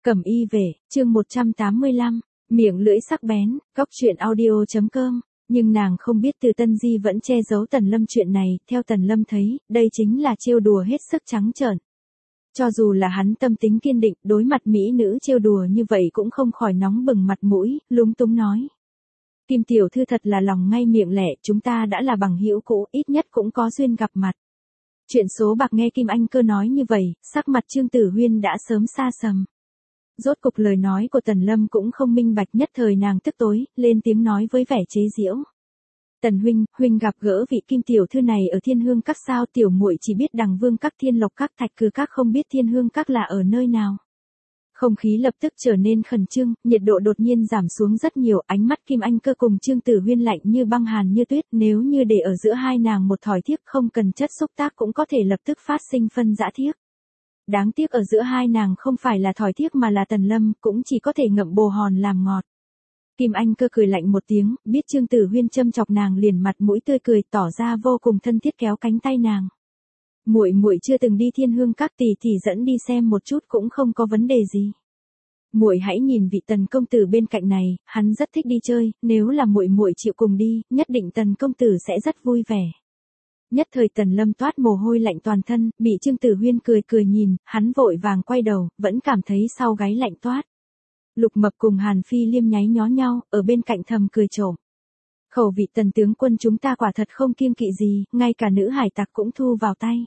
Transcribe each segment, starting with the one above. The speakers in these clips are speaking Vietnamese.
Cẩm y về, chương 185, miệng lưỡi sắc bén, góc truyện audio.com, nhưng nàng không biết Từ Tân Di vẫn che giấu Tần Lâm chuyện này, theo Tần Lâm thấy, đây chính là trêu đùa hết sức trắng trợn. Cho dù là hắn tâm tính kiên định, đối mặt mỹ nữ trêu đùa như vậy cũng không khỏi nóng bừng mặt mũi, lúng túng nói. Kim tiểu thư thật là lòng ngay miệng lẻ, chúng ta đã là bằng hữu cũ, ít nhất cũng có duyên gặp mặt. Chuyện số bạc nghe Kim Anh Cơ nói như vậy, sắc mặt Trương Tử Huyên đã sớm xa sầm. Rốt cục lời nói của Tần Lâm cũng không minh bạch, nhất thời nàng tức tối, lên tiếng nói với vẻ chế giễu. Tần huynh gặp gỡ vị Kim tiểu thư này ở Thiên Hương Các sao? Tiểu muội chỉ biết Đằng Vương Các, Thiên Lộc Các, Thạch Cừ Các, không biết Thiên Hương Các là ở nơi nào. Không khí lập tức trở nên khẩn trương, nhiệt độ đột nhiên giảm xuống rất nhiều, ánh mắt Kim Anh Cơ cùng Trương Tử Huyên lạnh như băng, hàn như tuyết, nếu như để ở giữa hai nàng một thỏi thiếc không cần chất xúc tác cũng có thể lập tức phát sinh phân rã thiếc. Đáng tiếc ở giữa hai nàng không phải là thỏi thiếc mà là Tần Lâm, cũng chỉ có thể ngậm bồ hòn làm ngọt. Kim Anh Cơ cười lạnh một tiếng, biết Trương Tử Huyên châm chọc nàng liền mặt mũi tươi cười, tỏ ra vô cùng thân thiết kéo cánh tay nàng. Muội chưa từng đi Thiên Hương Các, tỷ dẫn đi xem một chút cũng không có vấn đề gì. Muội hãy nhìn vị Tần công tử bên cạnh này, hắn rất thích đi chơi, nếu là muội chịu cùng đi, nhất định Tần công tử sẽ rất vui vẻ. Nhất thời Tần Lâm toát mồ hôi lạnh toàn thân, bị Trương Tử Huyên cười nhìn, hắn vội vàng quay đầu, vẫn cảm thấy sau gáy lạnh toát. Lục Mập cùng Hàn Phi Liêm nháy nhó nhau, ở bên cạnh thầm cười trộm. Khẩu vị Tần tướng quân chúng ta quả thật không kiêng kỵ gì, ngay cả nữ hải tặc cũng thu vào tay.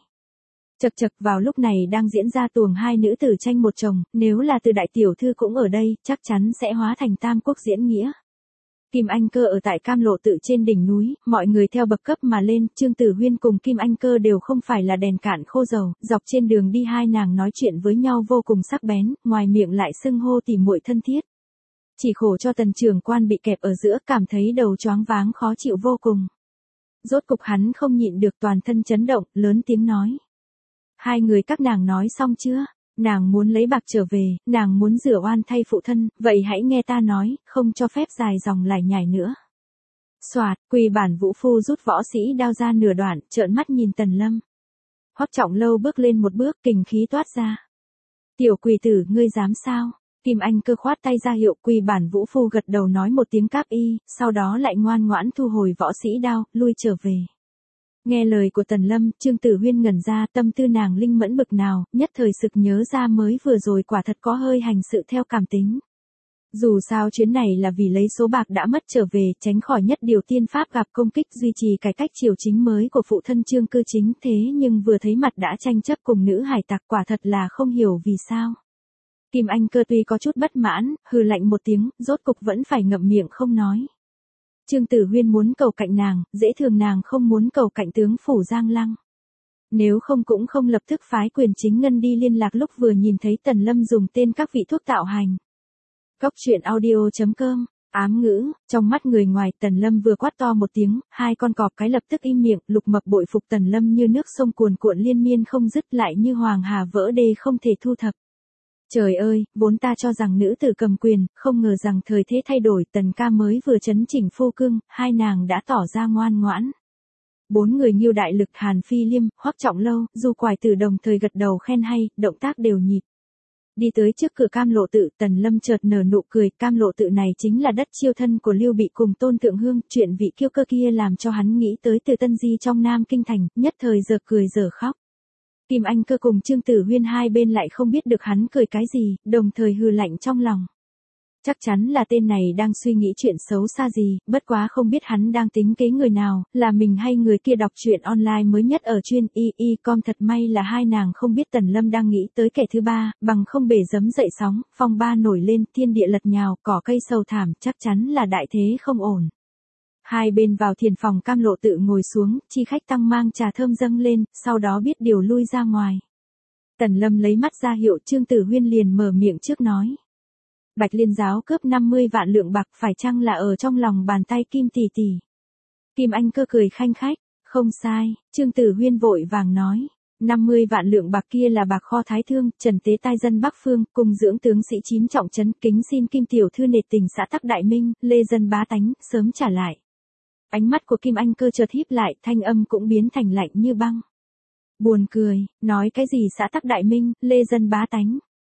Chật vào lúc này đang diễn ra tuồng hai nữ tử tranh một chồng, nếu là Từ đại tiểu thư cũng ở đây, chắc chắn sẽ hóa thành tam quốc diễn nghĩa. Kim Anh Cơ ở tại Cam Lộ Tự trên đỉnh núi, mọi người theo bậc cấp mà lên, Trương Tử Huyên cùng Kim Anh Cơ đều không phải là đèn cạn khô dầu, dọc trên đường đi hai nàng nói chuyện với nhau vô cùng sắc bén, ngoài miệng lại xưng hô tỉ muội thân thiết. Chỉ khổ cho Tần trưởng quan bị kẹp ở giữa, cảm thấy đầu choáng váng khó chịu vô cùng. Rốt cục hắn không nhịn được, toàn thân chấn động, lớn tiếng nói. Hai người các nàng nói xong chưa? Nàng muốn lấy bạc trở về, nàng muốn rửa oan thay phụ thân, vậy hãy nghe ta nói, không cho phép dài dòng lải nhải nữa. Soạt, Quỳ Bản Vũ Phu rút võ sĩ đao ra nửa đoạn, trợn mắt nhìn Tần Lâm. Hoắc Trọng Lâu bước lên một bước, kình khí toát ra. Tiểu quỳ tử, ngươi dám sao? Kim Anh Cơ khoát tay ra hiệu, Quỳ Bản Vũ Phu gật đầu nói một tiếng cáp y, sau đó lại ngoan ngoãn thu hồi võ sĩ đao, lui trở về. Nghe lời của Tần Lâm, Trương Tử Huyên ngẩn ra, tâm tư nàng linh mẫn bực nào, nhất thời sực nhớ ra mới vừa rồi quả thật có hơi hành sự theo cảm tính. Dù sao chuyến này là vì lấy số bạc đã mất trở về, tránh khỏi nhất điều tiên pháp gặp công kích, duy trì cải cách triều chính mới của phụ thân Trương Cư Chính, thế nhưng vừa thấy mặt đã tranh chấp cùng nữ hải tặc, quả thật là không hiểu vì sao. Kim Anh Cơ tuy có chút bất mãn, hừ lạnh một tiếng, rốt cục vẫn phải ngậm miệng không nói. Trương Tử Huyên muốn cầu cạnh nàng, dễ thường nàng không muốn cầu cạnh tướng phủ Giang Lăng. Nếu không cũng không lập tức phái Quyền Chính Ngân đi liên lạc lúc vừa nhìn thấy Tần Lâm dùng tên các vị thuốc tạo hành. Góc truyện audio.com, ám ngữ, trong mắt người ngoài Tần Lâm vừa quát to một tiếng, hai con cọp cái lập tức im miệng, Lục Mập bội phục Tần Lâm như nước sông cuồn cuộn liên miên không dứt, lại như hoàng hà vỡ đê không thể thu thập. Trời ơi, vốn ta cho rằng nữ tử cầm quyền, không ngờ rằng thời thế thay đổi, Tần ca mới vừa chấn chỉnh phu cương, hai nàng đã tỏ ra ngoan ngoãn. Bốn người Ngưu đại lực, Hàn Phi Liêm, Hoắc Trọng Lâu, Du Quài Tử đồng thời gật đầu khen hay, động tác đều nhịp. Đi tới trước cửa Cam Lộ Tự, Tần Lâm chợt nở nụ cười, Cam Lộ Tự này chính là đất chiêu thân của Lưu Bị cùng Tôn Thượng Hương, chuyện vị kiêu cơ kia làm cho hắn nghĩ tới Từ Tân Di trong Nam Kinh Thành, nhất thời giờ cười giờ khóc. Kim Anh Cơ cùng Trương Tử Huyên hai bên lại không biết được hắn cười cái gì, đồng thời hừ lạnh trong lòng. Chắc chắn là tên này đang suy nghĩ chuyện xấu xa gì, bất quá không biết hắn đang tính kế người nào, là mình hay người kia. Đọc truyện online mới nhất ở chuyên com, thật may là hai nàng không biết Tần Lâm đang nghĩ tới kẻ thứ ba, bằng không bể giấm dậy sóng, phong ba nổi lên, thiên địa lật nhào, cỏ cây sầu thảm, chắc chắn là đại thế không ổn. Hai bên vào thiền phòng Cam Lộ Tự ngồi xuống, chi khách tăng mang trà thơm dâng lên, sau đó biết điều lui ra ngoài. Tần Lâm lấy mắt ra hiệu, Trương Tử Huyên liền mở miệng trước nói. Bạch Liên giáo cướp 50 vạn lượng bạc, phải chăng là ở trong lòng bàn tay Kim tỷ tỷ? Kim Anh Cơ cười khanh khách, không sai, Trương Tử Huyên vội vàng nói. 50 vạn lượng bạc kia là bạc kho Thái Thương, Trần Tế tai dân Bắc Phương, cùng dưỡng tướng sĩ 9 trọng trấn, kính xin Kim tiểu thư nể tình xã tắc đại minh, lê dân bá tánh, sớm trả lại. Ánh mắt của Kim Anh Cơ chợt híp lại, thanh âm cũng biến thành lạnh như băng. Buồn cười, nói cái gì xã tắc đại minh, lê dân bá tánh.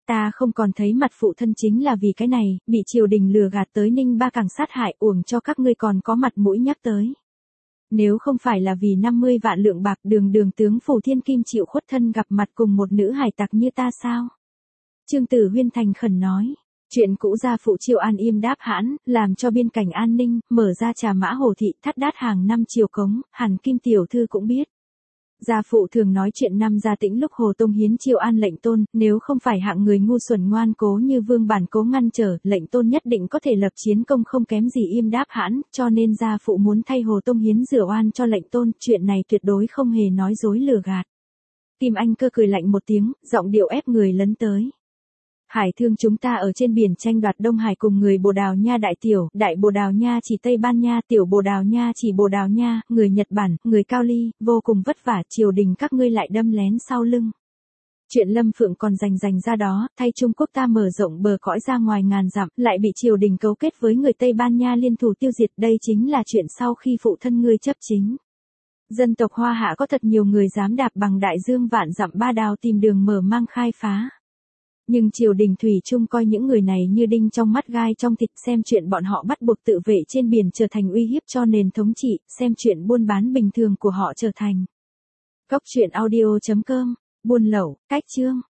Ta không còn thấy mặt phụ thân chính là vì cái này, bị triều đình lừa gạt tới Ninh Ba Cảng sát hại, uổng cho các ngươi còn có mặt mũi nhắc tới. Nếu không phải là vì 50 vạn lượng bạc, đường tướng Phù Thiên Kim chịu khuất thân gặp mặt cùng một nữ hải tặc như ta sao? Trương Tử Huyên thành khẩn nói. Chuyện cũ gia phụ Triều An im đáp hãn, làm cho biên cảnh an ninh, mở ra Trà Mã Hồ Thị thắt đát hàng năm triều cống, Hàn Kim tiểu thư cũng biết. Gia phụ thường nói chuyện năm Gia Tĩnh lúc Hồ Tông hiến Triều An lệnh tôn, nếu không phải hạng người ngu xuẩn ngoan cố như Vương Bản cố ngăn trở, lệnh tôn nhất định có thể lập chiến công không kém gì im đáp hãn, cho nên gia phụ muốn thay Hồ Tông hiến rửa oan cho lệnh tôn, chuyện này tuyệt đối không hề nói dối lừa gạt. Kim Anh Cơ cười lạnh một tiếng, giọng điệu ép người lấn tới. Hải thương chúng ta ở trên biển tranh đoạt Đông Hải cùng người Bồ Đào Nha Đại Bồ Đào Nha chỉ Tây Ban Nha, tiểu Bồ Đào Nha chỉ Bồ Đào Nha, người Nhật Bản, người Cao Ly, vô cùng vất vả, triều đình các ngươi lại đâm lén sau lưng. Chuyện Lâm Phượng còn rành ra đó, thay Trung Quốc ta mở rộng bờ cõi ra ngoài ngàn dặm, lại bị triều đình cấu kết với người Tây Ban Nha liên thủ tiêu diệt, đây chính là chuyện sau khi phụ thân ngươi chấp chính. Dân tộc Hoa Hạ có thật nhiều người dám đạp bằng đại dương vạn dặm ba đào tìm đường mở mang khai phá. Nhưng triều đình thủy chung coi những người này như đinh trong mắt gai trong thịt, xem chuyện bọn họ bắt buộc tự vệ trên biển trở thành uy hiếp cho nền thống trị, xem chuyện buôn bán bình thường của họ trở thành. Góc truyện audio.com, buôn lậu, cách chương.